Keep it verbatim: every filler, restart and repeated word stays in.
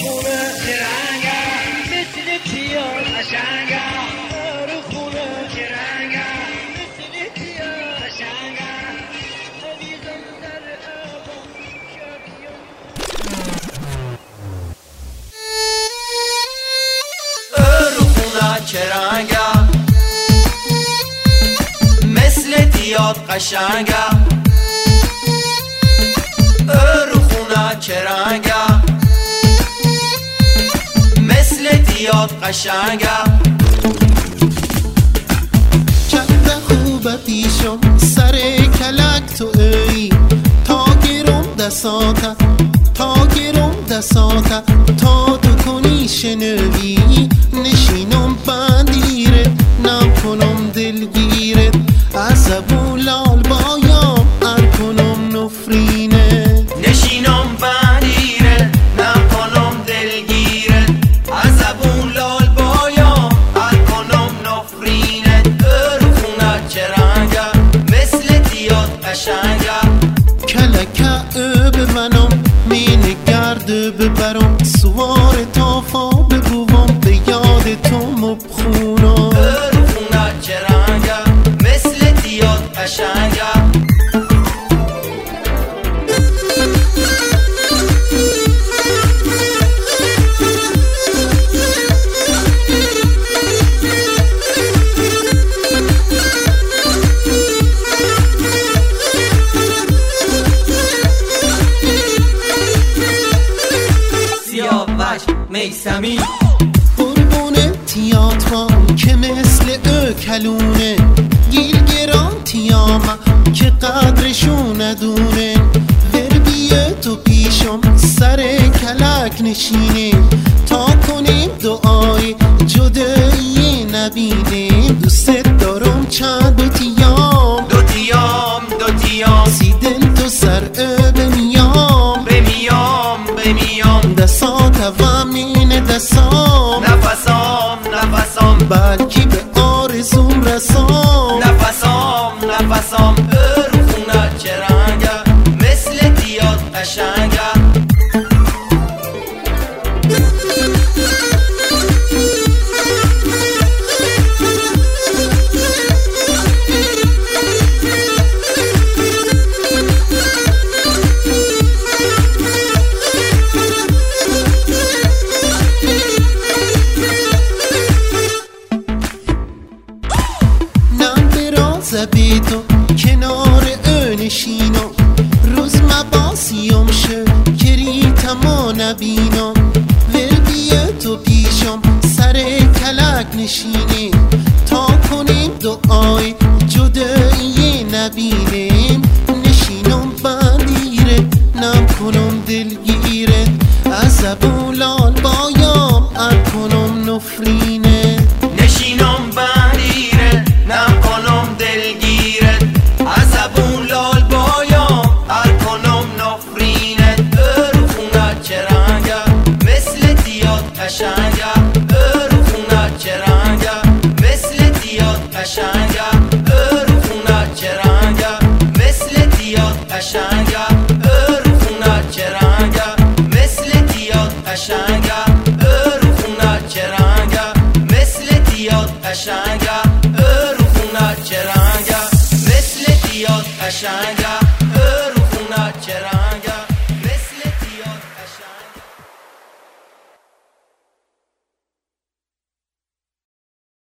خونه ترنگه مثل تیار قشنگه رو خونه ترنگه مثل تیار قشنگه عزیزم در آبم رو خونه ترنگه مثل تیار قشنگه رو خونه ترنگه مثل دیاد قشنگه چند خوبه پیشم سر کلک تو ای تا گیرم دساته تا گیرم دساته تا تو کنی شنوی نشینم بندیره نم کنم دلگیره عصبو لال بایم ار کنم نفرینه نشینم بندیره نم کنم دلگیره عصبون لال بایم ار کنم نفرینه رو خونه چرنگه مثل دیاد قشنگه کلکه ببنم مینه گرده ببرم سوار تافا ببوم به یاد تو مبخونم رو خونه چرنگه مثل دیاد قشنگه میسمی قربون تیاتما که مثل او کلونه گیلگران تیاما که قدرشو ندونه ور بیه تو پیشم سر کلک نشینه تا کنیم دعای جدایی نبینیم دوست دارم چند دو تیام دو تیام دو تیام سیدن تو سر او بمیام بمیام بمیام دستات وامین دستام نفسام نفسام بلکی به آرزوم رسام نفسام نفسام رو خونه چرنگه مثل دیاد قشنگه زبی تو کنار او نشینم روز مباسیم شه گری تما نبینم ول بیه تو پیشم سر کلک نشینی تا کنیم دعای جدایی نبینیم نشینم بندیره نم کنم دلگیره عصبو لال بایم ار کنم نفرینه